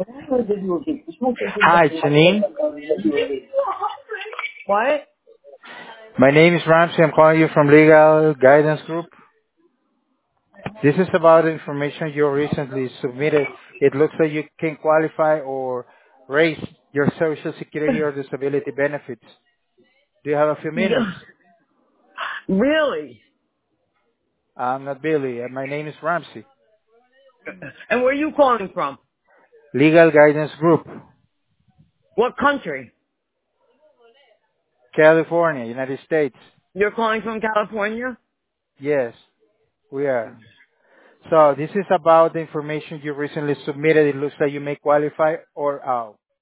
Hi, Janine. What? My name is Ramsey. I'm calling you from Legal Guidance Group. This is about information you recently submitted. It looks like you can qualify or raise your Social Security or disability benefits. Do you have a few minutes? Really? I'm not Billy. My name is Ramsey. And where are you calling from? Legal Guidance Group, What country? California, United States. You're calling from California? Yes, we are. So this is about the information you recently submitted. It looks like you may qualify or